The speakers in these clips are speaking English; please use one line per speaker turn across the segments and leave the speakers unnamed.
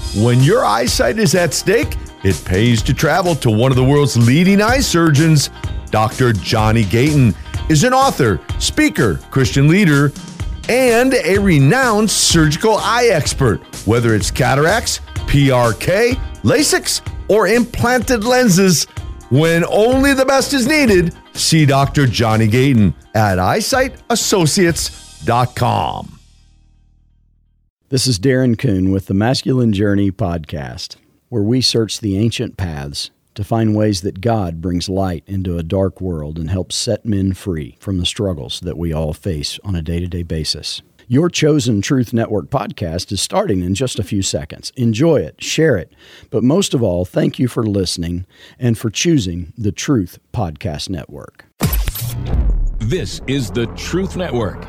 When your eyesight is at stake, it pays to travel to one of the world's leading eye surgeons. Dr. Johnny Gayton is an author, speaker, Christian leader, and a renowned surgical eye expert. Whether it's cataracts, PRK, LASIK, or implanted lenses, when only the best is needed, see Dr. Johnny Gayton at EyesightAssociates.com.
This is Darren Kuhn with the Masculine Journey podcast, where we search the ancient paths to find ways that God brings light into a dark world and helps set men free from the struggles that we all face on a day-to-day basis. Your chosen Truth Network podcast is starting in just a few seconds. Enjoy it, share it, but most of all, thank you for listening and for choosing the Truth Podcast Network.
This is the Truth Network.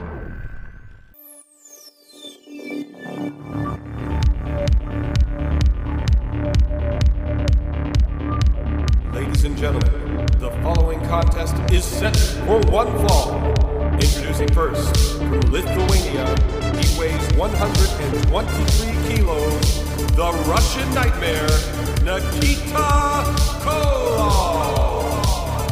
Ladies and gentlemen, the following contest is set for one fall. Introducing first, from Lithuania, he weighs 123 kilos, the Russian Nightmare, Nikita Koloff.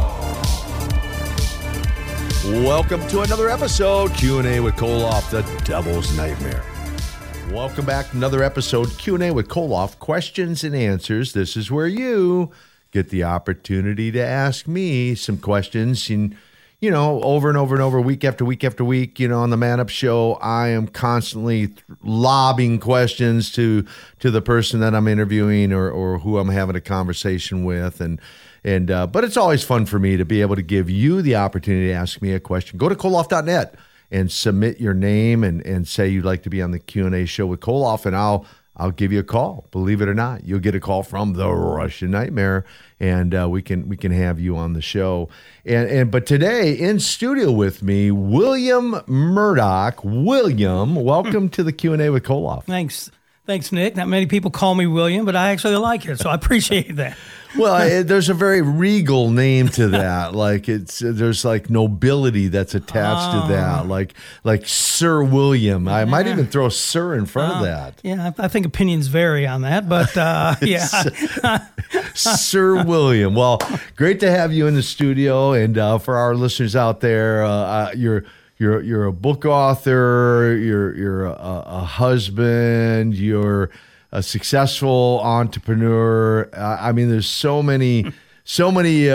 Welcome to another episode, Q&A with Koloff, the Devil's Nightmare. Welcome back to another episode, Q&A with Koloff, questions and answers. This is where you get the opportunity to ask me some questions. And, you know, over and over and over, week after week after week, you know, on the Man Up Show, I am constantly lobbing questions to the person that I'm interviewing or who I'm having a conversation with. But it's always fun for me to be able to give you the opportunity to ask me a question. Go to Koloff.net and submit your name and say you'd like to be on the Q&A show with Koloff, and I'll give you a call. Believe it or not, you'll get a call from the Russian Nightmare, and we can have you on the show. But today in studio with me, William Murdoch. William, welcome to the Q&A with Koloff.
Thanks, Nick. Not many people call me William, but I actually like it, so I appreciate that.
Well, there's a very regal name to that. Like there's like nobility that's attached to that. Like Sir William. I might even throw Sir in front of that.
Yeah, I think opinions vary on that, but yeah.
Sir William. Well, great to have you in the studio, and for our listeners out there, you're a book author. You're a husband. You're a successful entrepreneur. I mean, there's so many things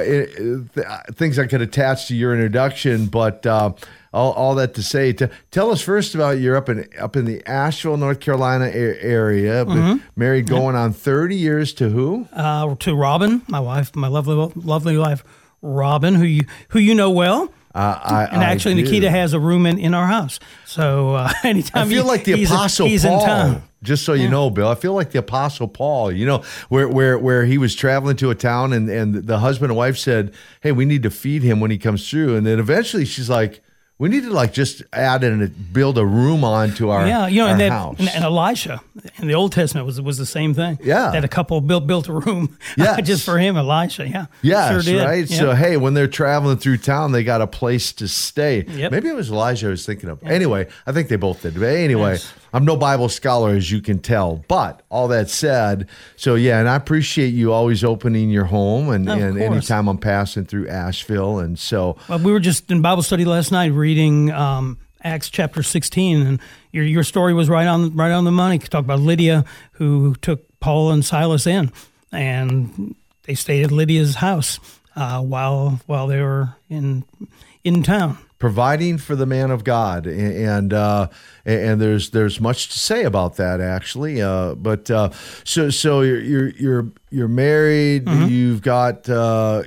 I could attach to your introduction. But all that to say, tell us first about you're up in the Asheville, North Carolina area. Mm-hmm. Married, going on 30 years to who?
To Robin, my wife, my lovely wife, Robin, who you know well. Actually, Nikita has a room in our house. So anytime
I feel like the Apostle
he's
Paul.
In town.
Just so you know, Bill, I feel like the Apostle Paul, you know, where he was traveling to a town and the husband and wife said, hey, we need to feed him when he comes through. And then eventually she's like, we need to just add and build a room onto our house.
And Elisha in the Old Testament was the same thing.
Yeah.
That a couple built a room just for him, Elisha. Yeah.
Yes,
sure did.
Right? Yep. So, hey, when they're traveling through town, they got a place to stay.
Yep.
Maybe it was Elijah I was thinking of. Yep. Anyway, I think they both did. But anyway, yes. I'm no Bible scholar, as you can tell. But all that said, so yeah, and I appreciate you always opening your home and anytime I'm passing through Asheville. And so.
Well, we were just in Bible study last night reading Acts chapter 16, and your story was right on the money. You talk about Lydia, who took Paul and Silas in, and they stayed at Lydia's house while they were in town,
providing for the man of God, and there's much to say about that actually. But so you're married. Mm-hmm. You've got a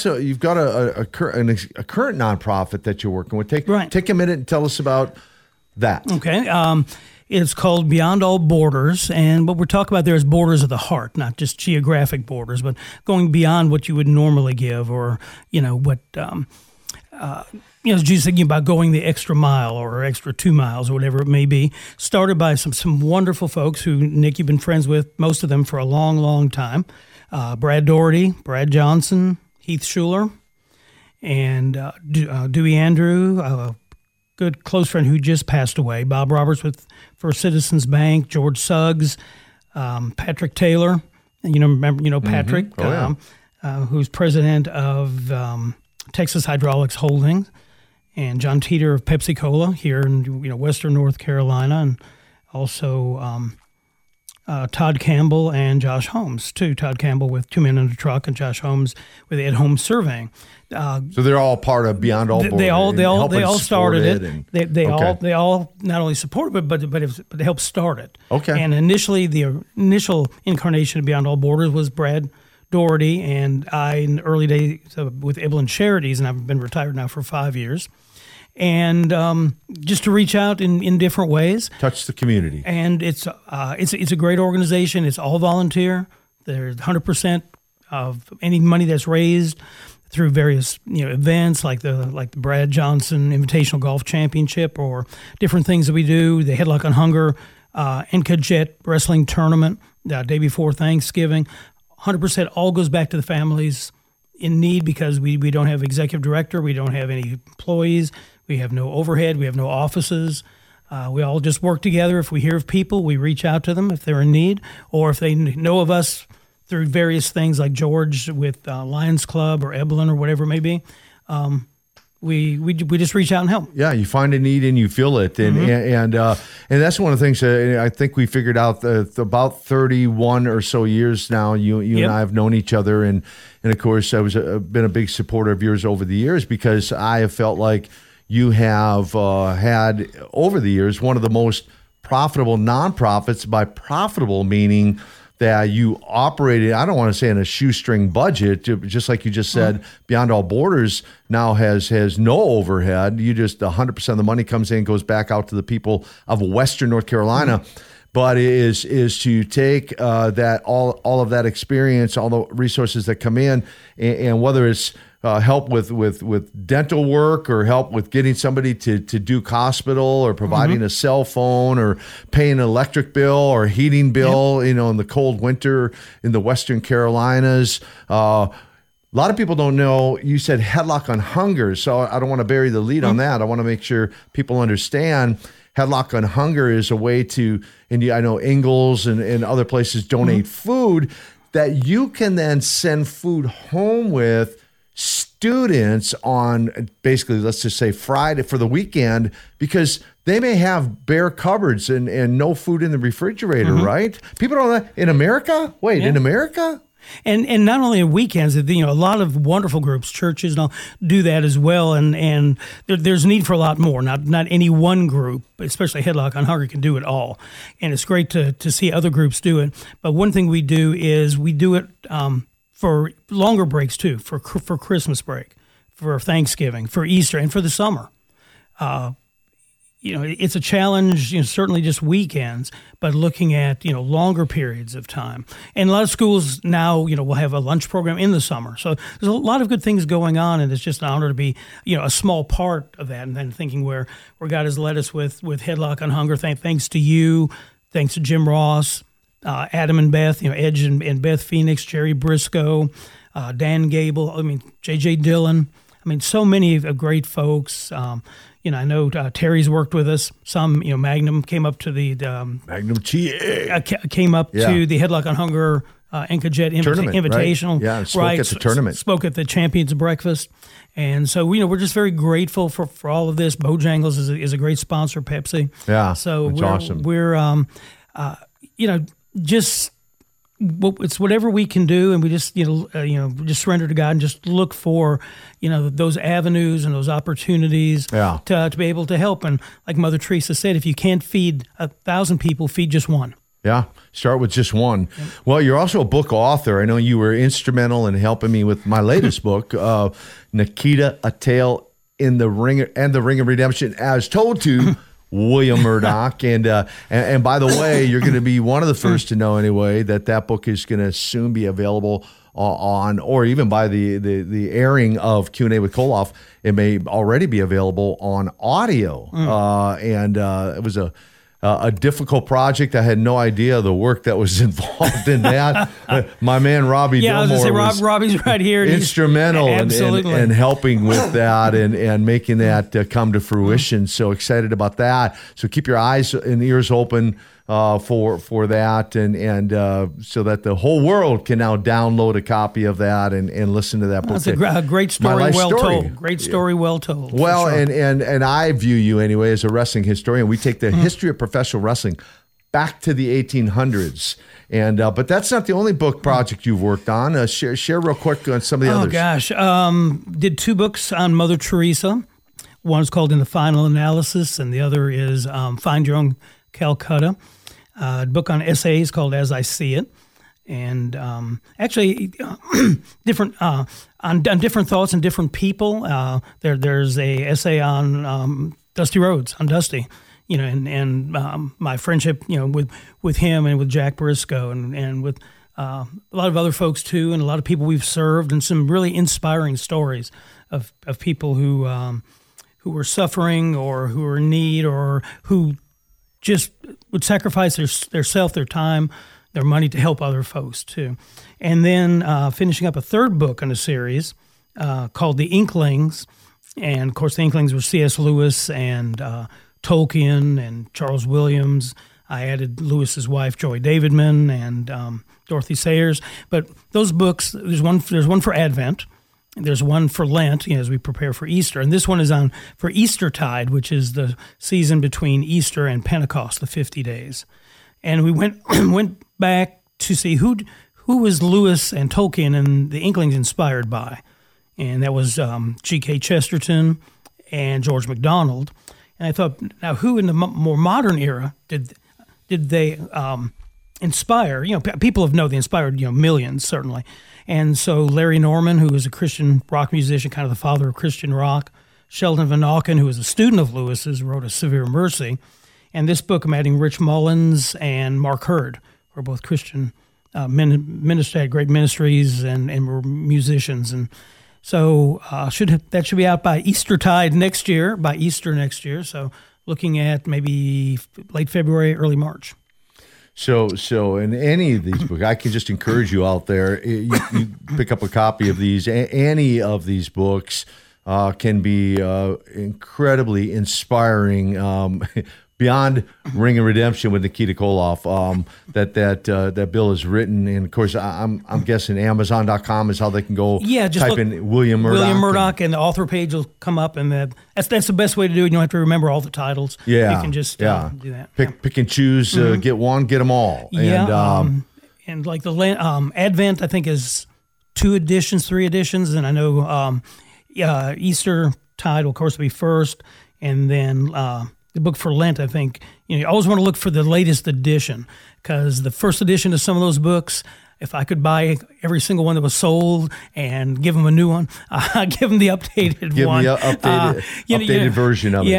current nonprofit that you're working with. Take a minute and tell us about that.
Okay. It's called Beyond All Borders, and what we're talking about there is borders of the heart, not just geographic borders, but going beyond what you would normally give, or what. Jesus thinking about going the extra mile or extra 2 miles or whatever it may be, started by some wonderful folks who, Nick, you've been friends with, most of them for a long, long time. Brad Doherty, Brad Johnson, Heath Schuler, and Dewey Andrew, a good close friend who just passed away, Bob Roberts with First Citizens Bank, George Suggs, Patrick Taylor, remember Patrick, who's president of Texas Hydraulics Holdings, and John Teeter of Pepsi Cola here in Western North Carolina, and also Todd Campbell and Josh Holmes too. Todd Campbell with 2 Men in a Truck, and Josh Holmes with Ed Holmes Surveying.
So they're all part of Beyond All Borders.
They all started it. They all not only support it, but they helped start it.
Okay.
And initially, the initial incarnation of Beyond All Borders was Brad Doherty and I in the early days with Evelyn Charities, and I've been retired now for 5 years. And just to reach out in different ways,
touch the community.
And it's a great organization. It's all volunteer. There's 100% of any money that's raised through various events like the Brad Johnson Invitational Golf Championship or different things that we do. The Headlock on Hunger NCAJET Wrestling Tournament day before Thanksgiving. 100% all goes back to the families in need because we don't have executive director, we don't have any employees, we have no overhead, we have no offices. We all just work together. If we hear of people, we reach out to them if they're in need, or if they know of us through various things like George with Lions Club or Evelyn or whatever it may be. We just reach out and help.
Yeah, you find a need and you feel it, and and that's one of the things that I think we figured out. About 31 or so years now, you and I have known each other, and of course I was been a big supporter of yours over the years because I have felt like you have had over the years one of the most profitable nonprofits. By profitable meaning that you operated, I don't want to say in a shoestring budget, just like you just said, Beyond All Borders now has no overhead. You just 100% of the money comes in, goes back out to the people of Western North Carolina. But is to take that all of that experience, all the resources that come in, and whether it's help with dental work or help with getting somebody to Duke Hospital or providing a cell phone or paying an electric bill or heating bill, in the cold winter in the Western Carolinas. A lot of people don't know, you said Headlock on Hunger, so I don't want to bury the lead on that. I want to make sure people understand Headlock on Hunger is a way to, and I know Ingalls and other places donate food that you can then send food home with students on basically, let's just say Friday for the weekend, because they may have bare cupboards and no food in the refrigerator, right? People don't know in America? Wait, in America?
And not only on weekends, a lot of wonderful groups, churches and all, do that as well. And there's need for a lot more. Not any one group, especially Headlock on Hunger, can do it all. And it's great to see other groups do it. But one thing we do is we do it for longer breaks too, for Christmas break, for Thanksgiving, for Easter, and for the summer. It's a challenge, certainly just weekends, but looking at, longer periods of time. And a lot of schools now, will have a lunch program in the summer. So there's a lot of good things going on, and it's just an honor to be, a small part of that. And then thinking where God has led us with Headlock on Hunger, thanks to you, thanks to Jim Ross, Adam and Beth, Edge and Beth Phoenix, Jerry Briscoe, Dan Gable, J.J. Dillon. So many great folks. I know Terry's worked with us. Some, Magnum came up to the
Magnum TA
came up to the Headlock on Hunger NCAJET Invitational.
Right? Yeah, spoke at the tournament.
Spoke at the Champions Breakfast. And so, we're just very grateful for all of this. Bojangles is a great sponsor, Pepsi.
Yeah,
so
that's awesome.
We're just it's whatever we can do, and we just just surrender to God and just look for those avenues and those opportunities to be able to help. And like Mother Teresa said, if you can't feed 1,000 people, feed just one. Yeah,
start with just one. Well, you're also a book author. I know you were instrumental in helping me with my latest book, Nikita: A Tale in the Ring and the Ring of Redemption, as told to William Murdoch. And by the way, you're going to be one of the first to know anyway that book is going to soon be available on, or even by the airing of Q&A with Koloff, it may already be available on audio. And it was a difficult project. I had no idea the work that was involved in that. My man Robbie Dillmore was
Robbie's right here.
Instrumental in helping with that and making that come to fruition. So excited about that. So keep your eyes and ears open for that, and so that the whole world can now download a copy of that and listen to that book.
That's a great story, well told. Great story, well told.
Well,
sure.
and I view you anyway as a wrestling historian. We take the history of professional wrestling back to the 1800s. And but that's not the only book project you've worked on. Share real quick on some of the others.
Oh gosh, did 2 books on Mother Teresa. One is called In the Final Analysis, and the other is Find Your Own Calcutta. A book on essays called As I See It, and actually different on different thoughts and different people. There's a essay on Dusty Rhodes, on Dusty. And my friendship, with him and with Jack Briscoe and with a lot of other folks too, and a lot of people we've served, and some really inspiring stories of people who were suffering or who were in need or who just would sacrifice their self, their time, their money to help other folks too. And then finishing up a 3rd book in a series called The Inklings, and of course the Inklings were C.S. Lewis and Tolkien and Charles Williams. I added Lewis's wife, Joy Davidman, and Dorothy Sayers. But those books, there's one for Advent, and there's one for Lent, as we prepare for Easter. And this one is on for Eastertide, which is the season between Easter and Pentecost, the 50 days. And we went back to see who was Lewis and Tolkien and the Inklings inspired by. And that was G.K. Chesterton and George MacDonald. And I thought, now who in the more modern era did they inspire? People have known they inspired millions, certainly. And so Larry Norman, who was a Christian rock musician, kind of the father of Christian rock. Sheldon Van Auken, who was a student of Lewis's, wrote A Severe Mercy. And this book, I'm adding Rich Mullins and Mark Hurd, who are both Christian ministers, had great ministries and were musicians. And so that should be out by Eastertide next year, by Easter next year. So looking at maybe late February, early March.
So in any of these books, I can just encourage you out there, you pick up a copy of these. Any of these books can be incredibly inspiring. Beyond Ring of Redemption with Nikita Koloff, that Bill has written, and of course I'm guessing Amazon.com is how they can go.
Yeah, just
type in William Murdoch.
William Murdoch, and the author page will come up, and that's the best way to do it. You don't have to remember all the titles.
Yeah,
you can just do that.
Pick and choose. Get one, get them all.
Yeah, and like the Advent, I think is 2 editions, 3 editions, and I know Eastertide will of course be first, and then. The book for Lent, I think, you always want to look for the latest edition, because the first edition of some of those books, if I could buy every single one that was sold and give them a new one, I'd give them the updated one.
Give them the updated version of it.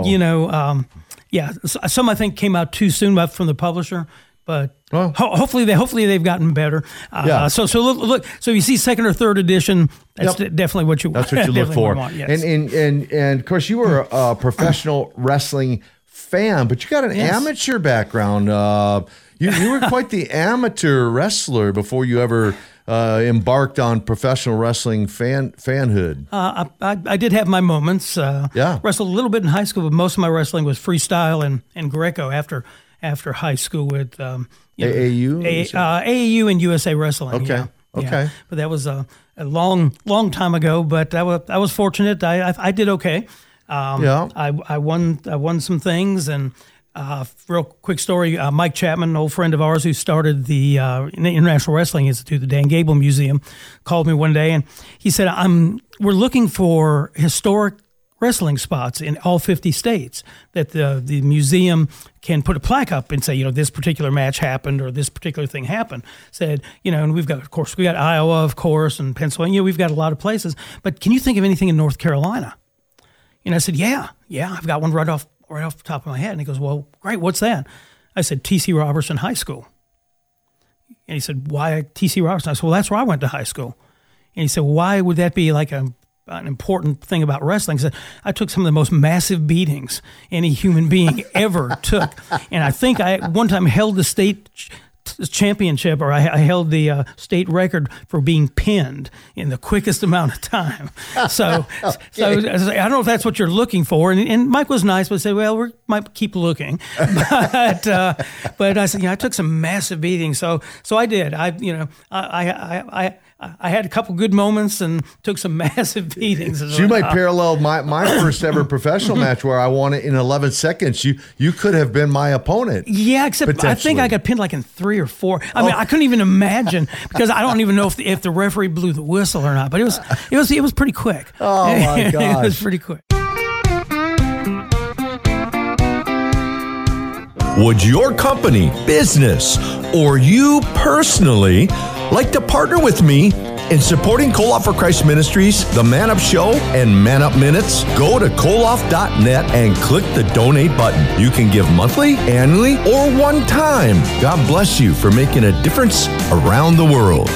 Yeah, some I think came out too soon from the publisher, but hopefully they've gotten better. So look. So you see 2nd or 3rd edition. That's definitely what you.
That's what you look for.
Want, yes.
And of course you were a professional wrestling fan, but you got an amateur background. You were quite the amateur wrestler before you ever embarked on professional wrestling fanhood.
I did have my moments. Wrestled a little bit in high school, but most of my wrestling was freestyle and Greco after high school with
AAU?
AAU and USA Wrestling.
Okay.
Yeah. But that was a long time ago. But I was fortunate. I did okay. I won some things. And real quick story: Mike Chapman, an old friend of ours who started the International Wrestling Institute, the Dan Gable Museum, called me one day and he said, "We're looking for historic wrestling spots in all 50 states that the museum can put a plaque up and say, this particular match happened or this particular thing happened." Said, and we got Iowa, of course, and Pennsylvania. We've got a lot of places, but can you think of anything in North Carolina? And I said, yeah, I've got one right off the top of my head. And he goes, "Well, great, what's that?" I said, T.C. Robertson High School. And he said, "Why T.C. Robertson?" I said, "Well, that's where I went to high school." And he said, "Why would that be like an important thing about wrestling?" So I took some of the most massive beatings any human being ever took. And I think I one time held the state championship, or I held the state record for being pinned in the quickest amount of time. So, so I don't know if that's what you're looking for. And Mike was nice, but said, "Well, we might keep looking." But I said, I took some massive beatings. So I did. I had a couple good moments and took some massive beatings.
So you might parallel my first ever professional match where I won it in 11 seconds. You could have been my opponent.
Yeah, except I think I got pinned like in 3 or 4. I mean, I couldn't even imagine because I don't even know if the referee blew the whistle or not. But it was pretty quick.
Oh my gosh.
It was pretty quick.
Would your company, business, or you personally like to partner with me in supporting Koloff for Christ Ministries, the Man Up Show, and Man Up Minutes? Go to koloff.net and click the donate button. You can give monthly, annually, or one time. God bless you for making a difference around the world.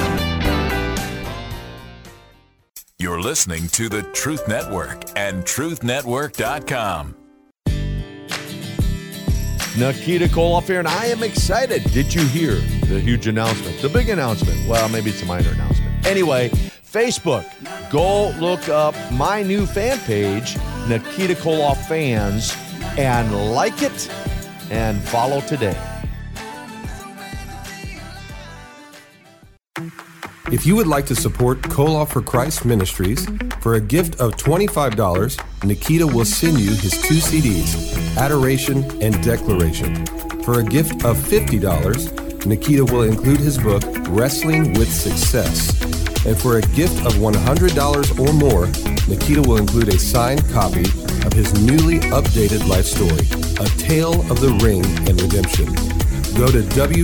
You're listening to the Truth Network and truthnetwork.com.
Nikita Koloff here, and I am excited. Did you hear the huge announcement? The big announcement. Well, maybe it's a minor announcement. Anyway, Facebook. Go look up my new fan page, Nikita Koloff Fans, and like it and follow today.
If you would like to support Koloff for Christ Ministries, for a gift of $25, Nikita will send you his 2 CDs, Adoration and Declaration. For a gift of $50, Nikita will include his book, Wrestling with Success. And for a gift of $100 or more, Nikita will include a signed copy of his newly updated life story, A Tale of the Ring and Redemption. Go to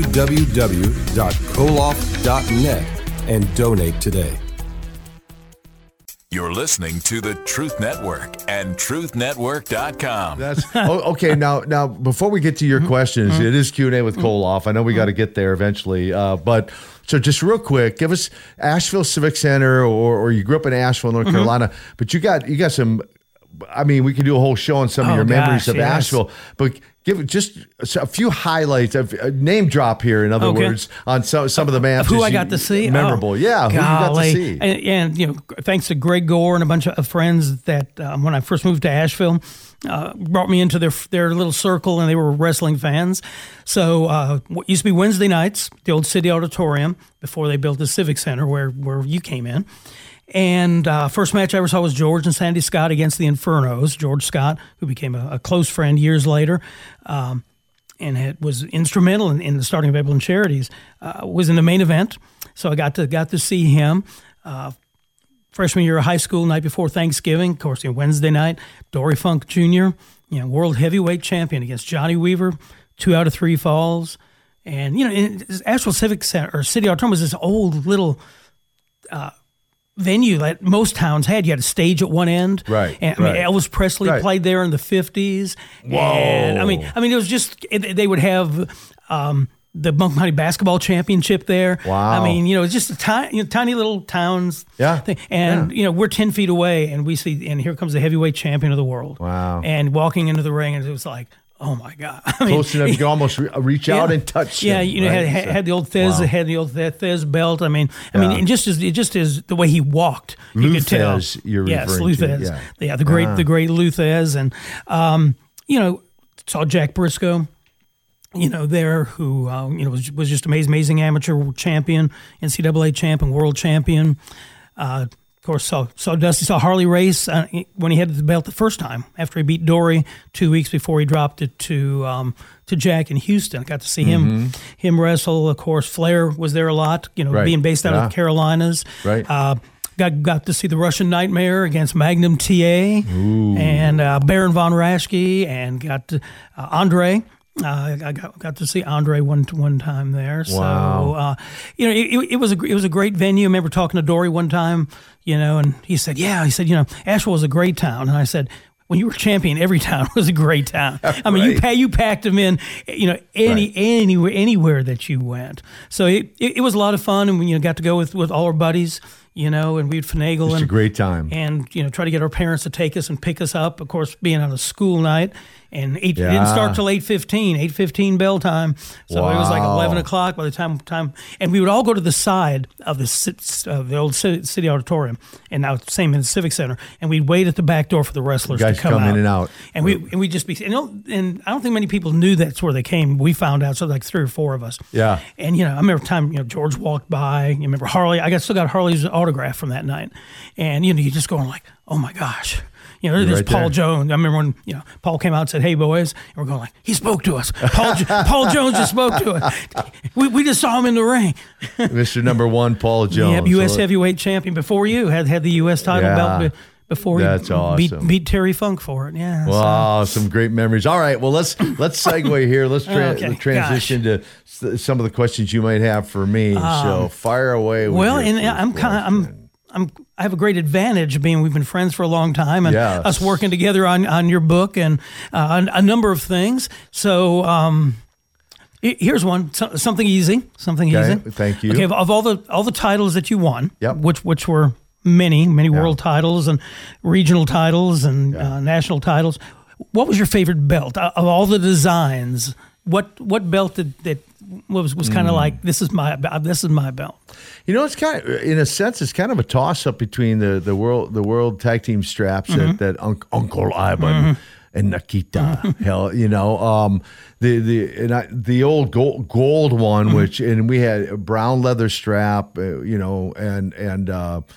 www.koloff.net and donate today.
You're listening to the Truth Network and truthnetwork.com.
That's okay. Now, before we get to your questions, it is Q&A with Koloff. I know we got to get there eventually, but so just real quick, give us Asheville Civic Center, or you grew up in Asheville, North Carolina, but you got some. I mean, we could do a whole show on some of your memories of Asheville, but give just a few highlights, a name drop here, in other words, on some of the matches.
Who I got to see?
Memorable. Yeah, who you got to see.
And thanks to Greg Gore and a bunch of friends that when I first moved to Asheville, brought me into their little circle, and they were wrestling fans. So what used to be Wednesday nights, the old City Auditorium, before they built the Civic Center where you came in. And first match I ever saw was George and Sandy Scott against the Infernos. George Scott, who became a close friend years later, and was instrumental in the starting of Evelyn Charities, was in the main event. So I got to see him. Freshman year of high school, night before Thanksgiving, of course, Wednesday night, Dory Funk Jr., world heavyweight champion against Johnny Weaver, 2 out of 3 falls. And, in Asheville Civic Center, or City Auditorium, was this old little venue that most towns had. You had a stage at one end.
Right.
And, Elvis Presley played there in the 50s.
Whoa.
And, I mean, it was just, they would have the Bunk County Basketball Championship there.
Wow.
I mean, it's just a tiny little towns.
Yeah.
Thing. And, we're 10 feet away, and we see, and here comes the heavyweight champion of the world.
Wow.
And walking into the ring, and it was like, oh my God!
Close enough you can almost reach out and touch.
Yeah,
him,
had the old Thez, had the old Thez belt. I mean, and just as the way he walked, you could tell.
You're
referring to. Thez. Yeah, the great Lou Thez, and saw Jack Briscoe. There who was just amazing amateur champion, NCAA champion, world champion. Of course, saw Dusty, saw Harley race when he had the belt the first time after he beat Dory 2 weeks before he dropped it to Jack in Houston. I got to see him wrestle. Of course, Flair was there a lot. Being based out of the Carolinas. Right. Got to see the Russian Nightmare against Magnum TA and Baron von Raschke, and got to, Andre. I got to see Andre one time there.
Wow.
So it was a great venue. I remember talking to Dory one time, and he said, Asheville was a great town, and I said, when you were champion, every town was a great town. I mean, you packed them in, anywhere that you went. So it was a lot of fun, and we got to go with all our buddies. and we'd finagle.
It's a great time.
And, try to get our parents to take us and pick us up, of course, being on a school night. And it didn't start till 8:15 bell time. So it was like 11 o'clock by the time. And we would all go to the side of the old city auditorium, and now it's the same in the Civic Center. And we'd wait at the back door for the wrestlers
to come
out.
in and out.
And we'd just be, and I don't think many people knew that's where they came. We found out, so like 3 or 4 of us.
Yeah.
And, I remember time, George walked by. You remember Harley? Still got Harley's autograph from that night. And, you just going like, oh my gosh. There's
right
Paul
there.
Jones. I remember when Paul came out and said, "Hey boys," and we're going like, "He spoke to us." Paul Jones just spoke to us. We just saw him in the ring.
Mr. Number 1, Paul Jones.
Yep, U.S. heavyweight champion before you had the U.S. title belt before
That's
you
awesome.
beat Terry Funk for it. Yeah.
Wow, some great memories. All right, well let's segue here. Let's transition to some of the questions you might have for me. So fire away. With
I have a great advantage being we've been friends for a long time, and us working together on your book and a number of things. So here's one, something easy.
Thank you.
Okay, of all the titles that you won,
yep.
which were many world titles and regional titles and national titles. What was your favorite belt of all the designs? What belt that was kind of like this is my belt?
It's kind of, in a sense, it's kind of a toss up between the world tag team straps that Uncle Ivan and Nikita held. The old gold one, which and we had a brown leather strap, and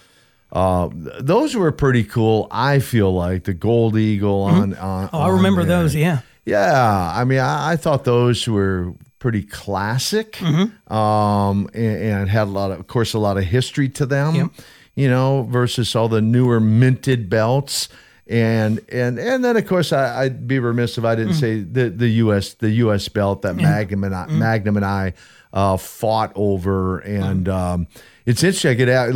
those were pretty cool. I feel like the Gold Eagle on.
I remember those. Yeah.
Yeah, I mean, I thought those were pretty classic, and had a lot of history to them. Yep. Versus all the newer minted belts, and then of course I'd be remiss if I didn't say the U.S. belt that Magnum and I fought over, and it's interesting. I get out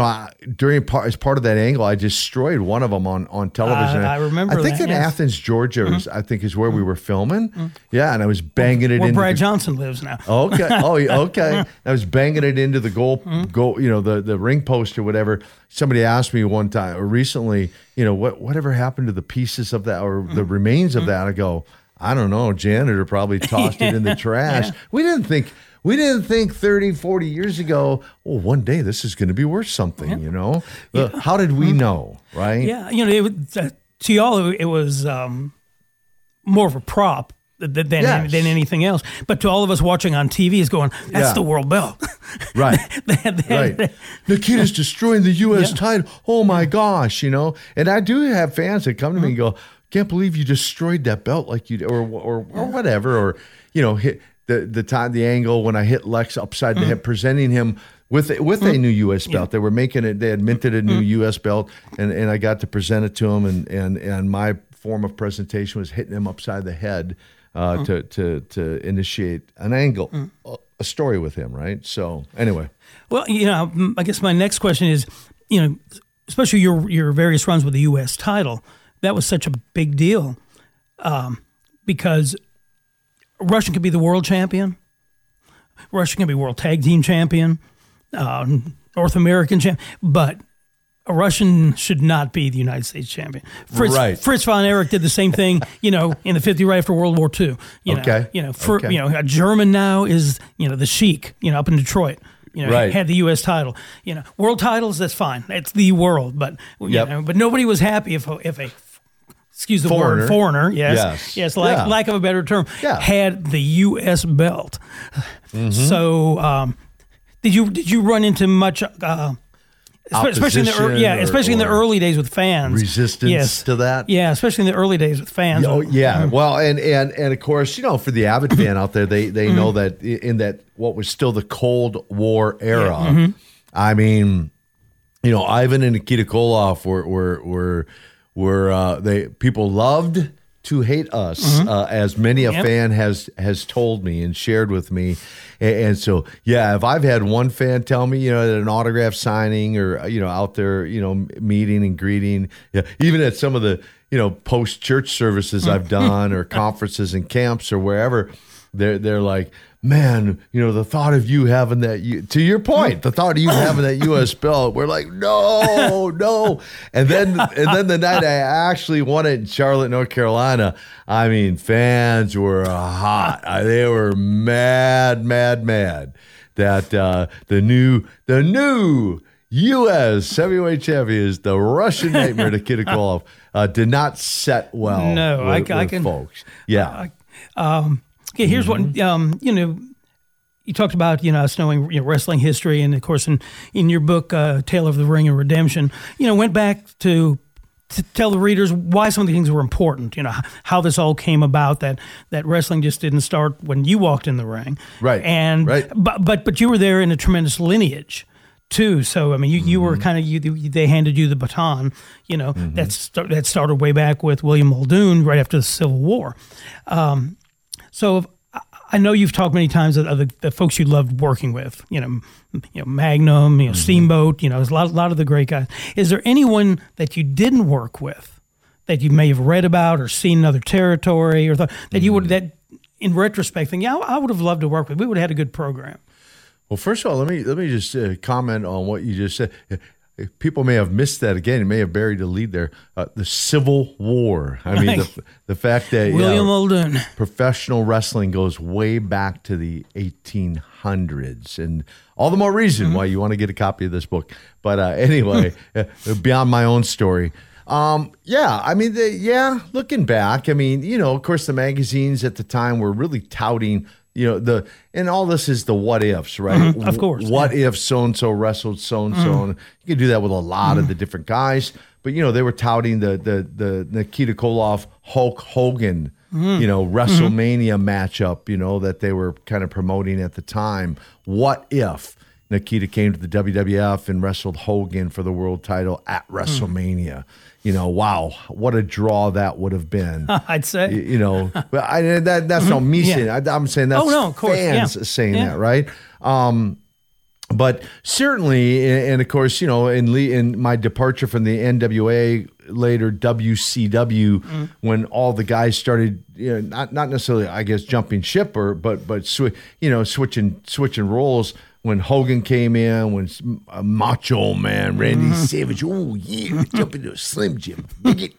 as part of that angle, I destroyed one of them on television.
I remember.
I think
that,
in Athens, Georgia, is where we were filming. Yeah, and I was banging it
where
into
Brad Johnson lives now.
Okay. Okay. I was banging it into the goal, the ring post or whatever. Somebody asked me one time or recently, whatever happened to the pieces of that or the remains of that? I go, I don't know. Janitor probably tossed it in the trash. Yeah. We didn't think 30, 40 years ago, one day this is going to be worth something, How did we know, right?
Yeah, to y'all, it was more of a prop than anything else. But to all of us watching on TV is going, that's the world belt.
Right. Right. Nikita's destroying the U.S. title. Oh, my gosh, And I do have fans that come to me and go, can't believe you destroyed that belt like you did, or whatever, or, hit the angle when I hit Lex upside the head, presenting him with a new U.S. belt. They were making it. They had minted a new U.S. belt, and I got to present it to him. And my form of presentation was hitting him upside the head to initiate an angle, a story with him. Right. So anyway.
Well, I guess my next question is, especially your various runs with the U.S. title, that was such a big deal, because Russian could be the world champion. Russian can be world tag team champion, North American champion, but a Russian should not be the United States champion. Fritz von Erich did the same thing, in the 50s right after World War II. A German now is, the Sheik, up in Detroit. Had the U.S. title. World titles, that's fine. It's the world, but but nobody was happy if a excuse the word, foreigner, lack of a better term, had the U.S. belt. So, did you run into much, especially in the early days with fans,
resistance to that?
Yeah, especially in the early days with fans.
Oh, yeah. Well, and of course, for the avid fan out there, they know that in that what was still the Cold War era. I mean, Ivan and Nikita Koloff were people loved to hate us, as many a fan has told me and shared with me. And so, if I've had one fan tell me, at an autograph signing or, out there, meeting and greeting, even at some of the, post-church services I've done or conferences and camps or wherever, they're like, man, the thought of you having that, to your point, the thought of you having that U.S. belt, we're like, no. And then the night I actually won it in Charlotte, North Carolina, I mean, fans were hot. They were mad that the new U.S. heavyweight champion is the Russian Nightmare, Nikita Koloff, did not set well.
No,
with
I can.
Folks. Yeah.
Okay, here's what you talked about. Us knowing wrestling history, and of course in your book, Tale of the Ring and Redemption, went back to tell the readers why some of the things were important. How this all came about. That wrestling just didn't start when you walked in the ring,
right?
And
right.
But you were there in a tremendous lineage too. So I mean, you were kind of they handed you the baton. That started way back with William Muldoon right after the Civil War. So I know you've talked many times of the folks you loved working with. Magnum, Steamboat. There's a lot of the great guys. Is there anyone that you didn't work with that you may have read about or seen in other territory, or that you would that in retrospect think, I would have loved to work with. We would have had a good program.
Well, first of all, let me just comment on what you just said. People may have missed that again. You may have buried the lead there. The Civil War. I mean, the fact that
William Muldoon.
Professional wrestling goes way back to the 1800s, and all the more reason why you want to get a copy of this book. But anyway, beyond my own story. Looking back, I mean, of course, the magazines at the time were really touting. And all this is the what ifs, right?
Of course.
What if so-and-so wrestled so-and-so? And you can do that with a lot of the different guys. But, they were touting the Nikita Koloff, Hulk Hogan, WrestleMania matchup, that they were kind of promoting at the time. What if Nikita came to the WWF and wrestled Hogan for the world title at WrestleMania? Wow, what a draw that would have been.
I'd say.
But that's not me saying it. I'm saying that's fans saying that, right? But certainly, and of course, in my departure from the NWA, later WCW, when all the guys started, not necessarily, I guess, jumping ship, but switching roles. When Hogan came in, when Macho Man, Randy Savage, jump into a Slim Jim,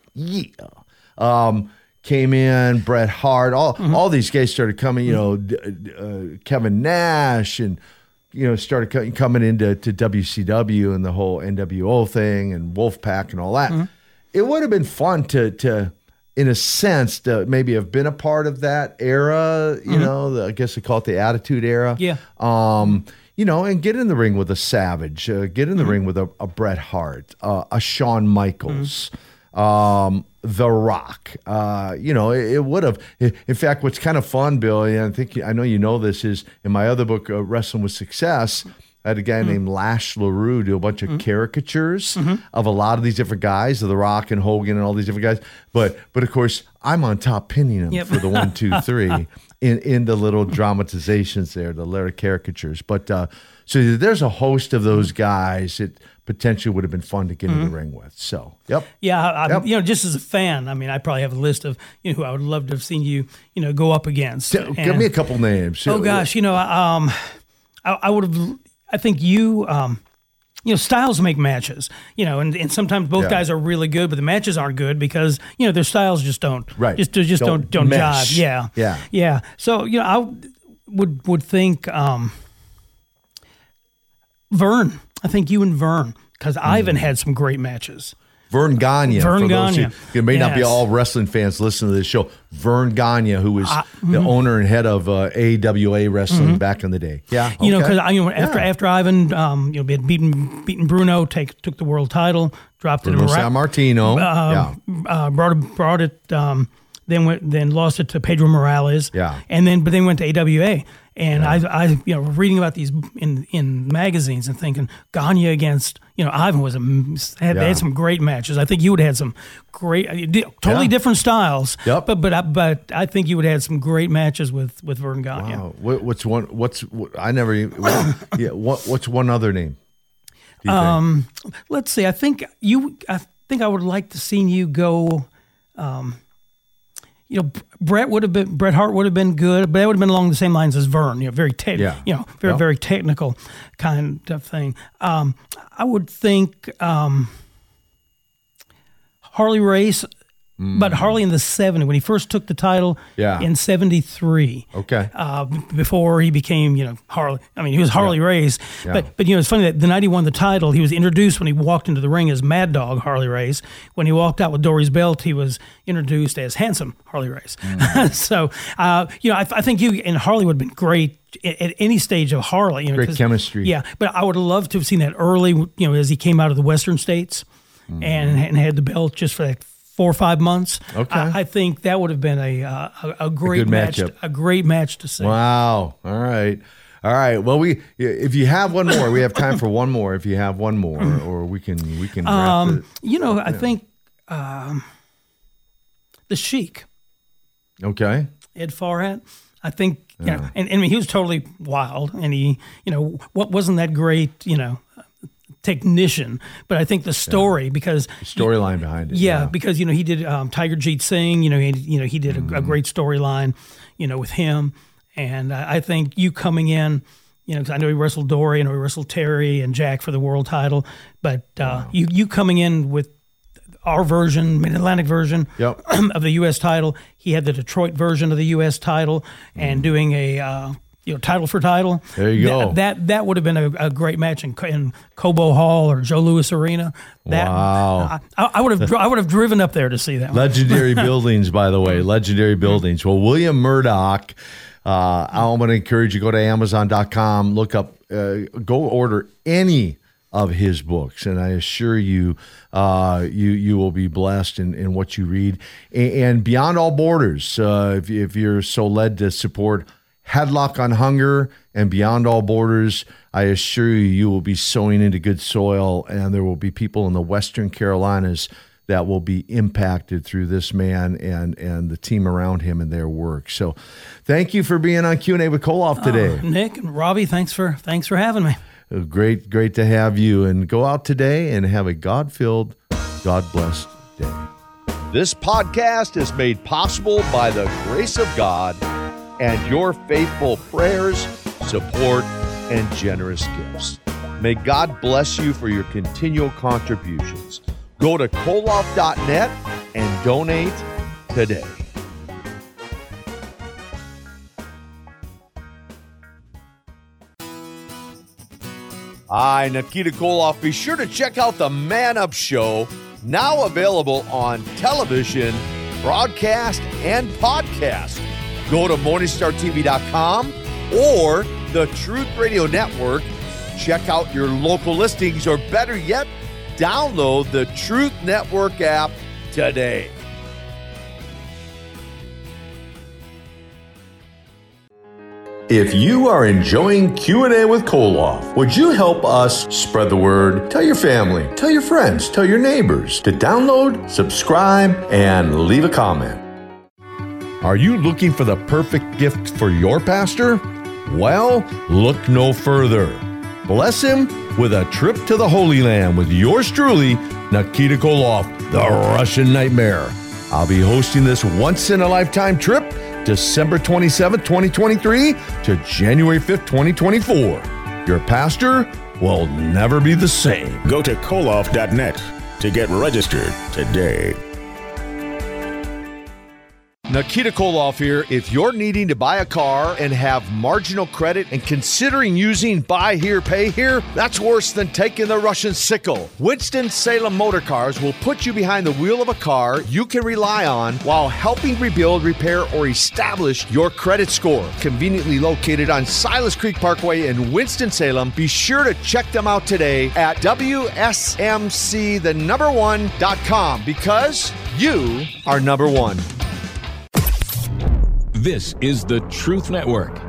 came in, Bret Hart, all these guys started coming, Kevin Nash, and, started coming into WCW and the whole NWO thing and Wolfpack and all that. It would have been fun to, in a sense, to maybe have been a part of that era, I guess they call it the Attitude Era.
Yeah.
And get in the ring with a Savage, get in the ring with a Bret Hart, a Shawn Michaels, The Rock. It would have. In fact, what's kind of fun, Bill, and I know you know this, is in my other book, Wrestling with Success, I had a guy named Lash LaRue do a bunch of caricatures of a lot of these different guys, of The Rock and Hogan and all these different guys. But of course, I'm on top pinning them for the 1, 2, 3 in the little dramatizations there, the little caricatures. But so there's a host of those guys that potentially would have been fun to get in the ring with. So, yep.
Yeah, just as a fan, I mean, I probably have a list of who I would love to have seen you, go up against.
Give me a couple names.
Oh gosh, I would have. I think styles make matches, and sometimes both guys are really good, but the matches aren't good because, their styles just don't, just don't jive. Yeah. So, I would think Vern. I think you and Vern, because Ivan had some great matches.
Vern Gagne.
Vern Gagne.
It may not be all wrestling fans listening to this show. Vern Gagne, who was the owner and head of AWA Wrestling back in the day. Yeah, okay.
Because after Ivan, had beaten Bruno, took the world title, dropped
Bruno
it to
Sammartino.
Brought it. Then lost it to Pedro Morales.
Yeah,
but then went to AWA. And I reading about these in magazines and thinking Gagne against Ivan they had some great matches. I think you would have had some great, totally different styles.
Yep.
But I think you would have had some great matches with Vern Gagne.
Wow. What's one other name?
Let's see. I think I would like to seen you go. Bret Hart would have been good, but that would have been along the same lines as Vern. Very very technical kind of thing. I would think Harley Race. But Harley in the 70s, when he first took the title in 73.
Okay.
Before he became, Harley. I mean, he was Harley Race.
Yeah.
But it's funny that the night he won the title, he was introduced when he walked into the ring as Mad Dog Harley Race. When he walked out with Dory's belt, he was introduced as Handsome Harley Race. So, I think you and Harley would have been great at any stage of Harley.
Great chemistry.
Yeah, but I would have loved to have seen that early, as he came out of the Western states and had the belt just for that 4 or 5 months.
Okay.
I think that would have been a great match. A great match to see.
Wow. All right. Well, if you have one more, we have time for one more. If you have one more, or we can wrap it.
I think the Sheik.
Okay.
Ed Farhat. I think and I mean he was totally wild, and he what wasn't that great technician, but I think the story because
the storyline behind it.
Yeah, because he did Tiger Jeet Singh. He did a great storyline, with him, and I think you coming in, because I know he wrestled Dory and he wrestled Terry and Jack for the world title, but you coming in with our version, Mid-Atlantic version of the U.S. title. He had the Detroit version of the U.S. title, and doing a title for title.
There you go.
That would have been a great match in Cobo Hall or Joe Louis Arena.
Wow.
I would have driven up there to see that.
Legendary buildings, by the way. Legendary buildings. Well, William Murdoch, I'm going to encourage you, go to Amazon.com, look up, go order any of his books, and I assure you, you will be blessed in what you read. And Beyond All Borders, if you're so led to support Headlock on Hunger and Beyond All Borders, I assure you will be sowing into good soil, and there will be people in the Western Carolinas that will be impacted through this man and the team around him and their work. So thank you for being on Q&A with Koloff today.
Nick and Robbie, thanks for having me.
Great to have you, and go out today and have a God-filled, God-blessed day. This podcast is made possible by the grace of God and your faithful prayers, support, and generous gifts. May God bless you for your continual contributions. Go to Koloff.net and donate today. Hi, Nikita Koloff. Be sure to check out the Man Up Show, now available on television, broadcast, and podcast. Go to MorningstarTV.com or the Truth Radio Network. Check out your local listings, or better yet, download the Truth Network app today. If you are enjoying Q&A with Koloff, would you help us spread the word? Tell your family, tell your friends, tell your neighbors to download, subscribe, and leave a comment. Are you looking for the perfect gift for your pastor? Well, look no further. Bless him with a trip to the Holy Land with yours truly, Nikita Koloff, the Russian Nightmare. I'll be hosting this once-in-a-lifetime trip December 27th, 2023 to January 5th, 2024. Your pastor will never be the same.
Go to Koloff.net to get registered today.
Nikita Koloff here. If you're needing to buy a car and have marginal credit and considering using buy here, pay here, that's worse than taking the Russian sickle. Winston-Salem Motor Cars will put you behind the wheel of a car you can rely on while helping rebuild, repair, or establish your credit score. Conveniently located on Silas Creek Parkway in Winston-Salem, be sure to check them out today at WSMC1.com because you are number one.
This is the Truth Network.